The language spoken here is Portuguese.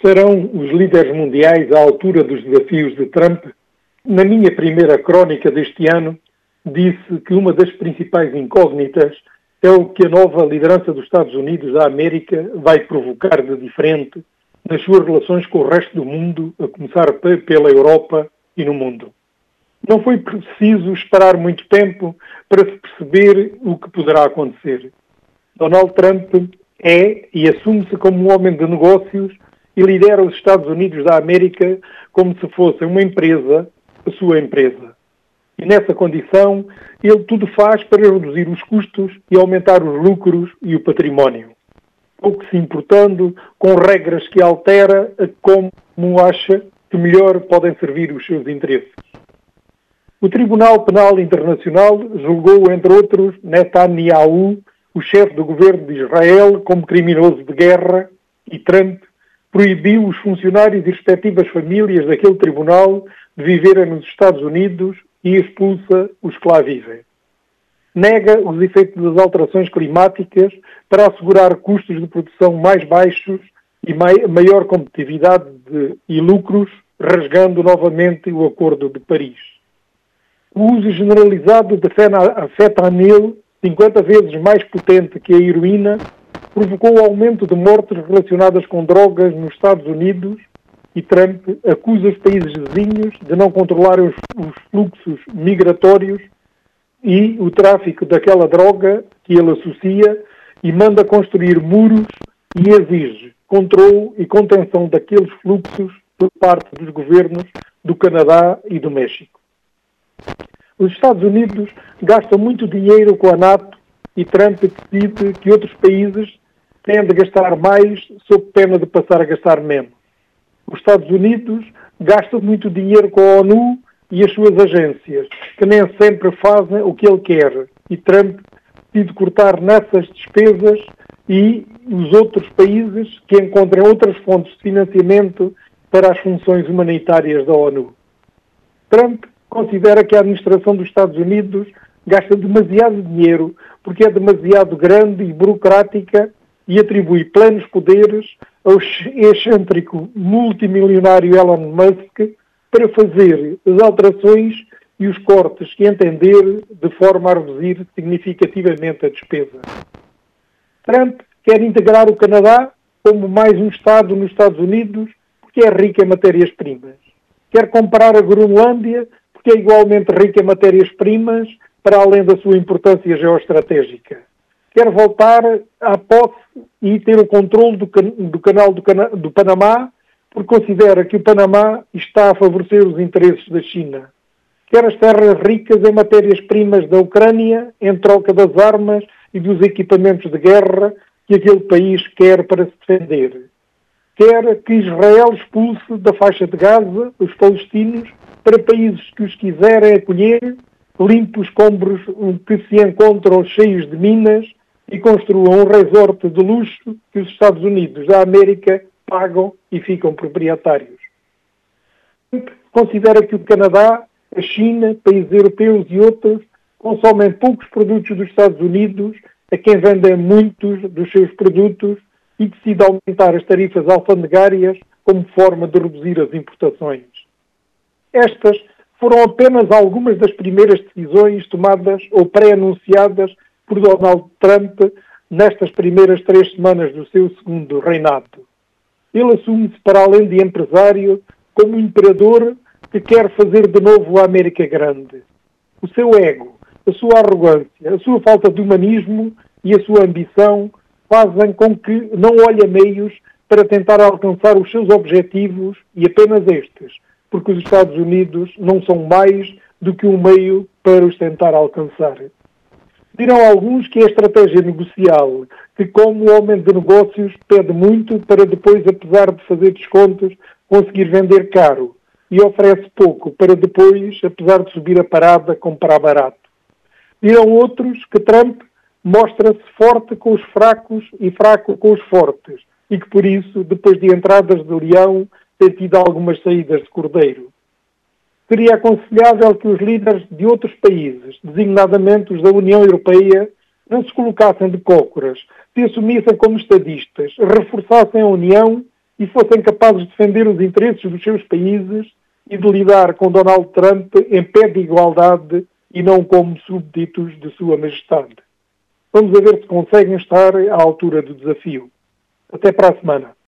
Estarão os líderes mundiais à altura dos desafios de Trump? Na minha primeira crónica deste ano, disse que uma das principais incógnitas é o que a nova liderança dos Estados Unidos da América vai provocar de diferente nas suas relações com o resto do mundo, a começar pela Europa e no mundo. Não foi preciso esperar muito tempo para se perceber o que poderá acontecer. Donald Trump é e assume-se como um homem de negócios e lidera os Estados Unidos da América como se fosse uma empresa, a sua empresa. E nessa condição, ele tudo faz para reduzir os custos e aumentar os lucros e o património, pouco se importando com regras que altera como acha que melhor podem servir os seus interesses. O Tribunal Penal Internacional julgou, entre outros, Netanyahu, o chefe do governo de Israel, como criminoso de guerra, e Trump proibiu os funcionários e respectivas famílias daquele tribunal de viverem nos Estados Unidos e expulsa os que lá vivem. Nega os efeitos das alterações climáticas para assegurar custos de produção mais baixos e maior competitividade e lucros, rasgando novamente o Acordo de Paris. O uso generalizado de fentanil, 50 vezes mais potente que a heroína, provocou o aumento de mortes relacionadas com drogas nos Estados Unidos e Trump acusa os países vizinhos de não controlarem os fluxos migratórios e o tráfico daquela droga que ele associa e manda construir muros e exige controle e contenção daqueles fluxos por parte dos governos do Canadá e do México. Os Estados Unidos gastam muito dinheiro com a NATO e Trump decide que outros países têm de gastar mais sob pena de passar a gastar menos. Os Estados Unidos gastam muito dinheiro com a ONU e as suas agências, que nem sempre fazem o que ele quer. E Trump decide cortar nessas despesas e os outros países que encontrem outras fontes de financiamento para as funções humanitárias da ONU. Trump considera que a administração dos Estados Unidos gasta demasiado dinheiro porque é demasiado grande e burocrática e atribui plenos poderes ao excêntrico multimilionário Elon Musk para fazer as alterações e os cortes que entender de forma a reduzir significativamente a despesa. Trump quer integrar o Canadá como mais um Estado nos Estados Unidos porque é rico em matérias-primas. Quer comprar a Groenlândia porque é igualmente rica em matérias-primas para além da sua importância geoestratégica. Quer voltar à posse e ter o controle do canal do Panamá, porque considera que o Panamá está a favorecer os interesses da China. Quer as terras ricas em matérias-primas da Ucrânia, em troca das armas e dos equipamentos de guerra que aquele país quer para se defender. Quer que Israel expulse da faixa de Gaza os palestinos para países que os quiserem acolher, limpe os escombros que se encontram cheios de minas e construam um resort de luxo que os Estados Unidos da América pagam e ficam proprietários. Considera que o Canadá, a China, países europeus e outros consomem poucos produtos dos Estados Unidos a quem vendem muitos dos seus produtos e decide aumentar as tarifas alfandegárias como forma de reduzir as importações. Estas foram apenas algumas das primeiras decisões tomadas ou pré-anunciadas por Donald Trump nestas primeiras 3 semanas do seu segundo reinado. Ele assume-se, para além de empresário, como um imperador que quer fazer de novo a América grande. O seu ego, a sua arrogância, a sua falta de humanismo e a sua ambição fazem com que não olhe a meios para tentar alcançar os seus objetivos e apenas estes, porque os Estados Unidos não são mais do que um meio para os tentar alcançar. Dirão alguns que é a estratégia negocial, que como homem de negócios pede muito para depois, apesar de fazer descontos, conseguir vender caro e oferece pouco para depois, apesar de subir a parada, comprar barato. Dirão outros que Trump mostra-se forte com os fracos e fraco com os fortes e que por isso, depois de entradas de leão, tem tido algumas saídas de cordeiro. Seria aconselhável que os líderes de outros países, designadamente os da União Europeia, não se colocassem de cócoras, se assumissem como estadistas, reforçassem a União e fossem capazes de defender os interesses dos seus países e de lidar com Donald Trump em pé de igualdade e não como súbditos de Sua Majestade. Vamos a ver se conseguem estar à altura do desafio. Até para a semana.